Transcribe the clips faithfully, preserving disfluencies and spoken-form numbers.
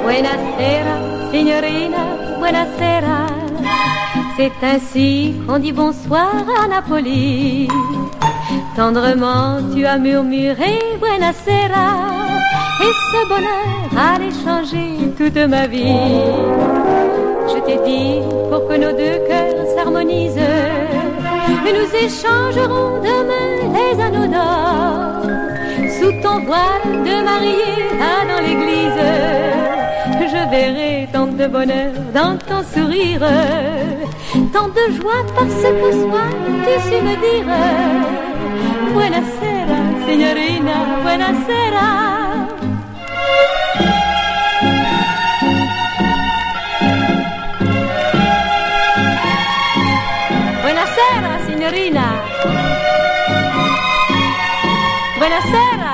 Buonasera, signorina, buonasera. C'est ainsi qu'on dit bonsoir à Napoli. Tendrement tu as murmuré buonasera. Et ce bonheur allait changer toute ma vie. Je t'ai dit pour que nos deux cœurs s'harmonisent, et nous échangerons demain les anneaux d'or. Sous ton voile de mariée là dans l'église, je verrai tant de bonheur dans ton sourire, tant de joie parce que soir tu sais me dire buonasera, signorina, buonasera. Buonasera, signorina. Buonasera.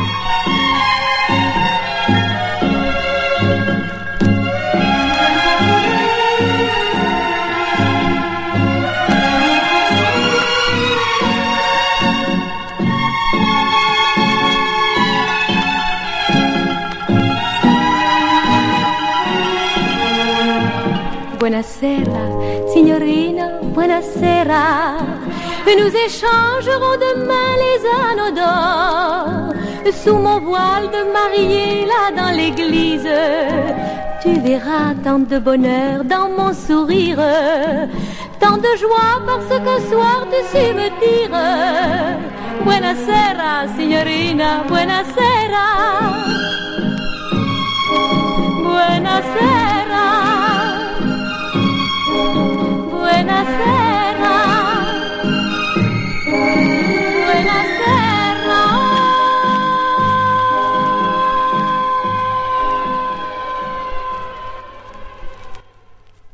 Buonasera, signorina, buonasera. Nous échangerons demain les anneaux d'or. Sous mon voile de mariée là dans l'église, tu verras tant de bonheur dans mon sourire, tant de joie parce que soir tu sais me dire buonasera, signorina, buonasera.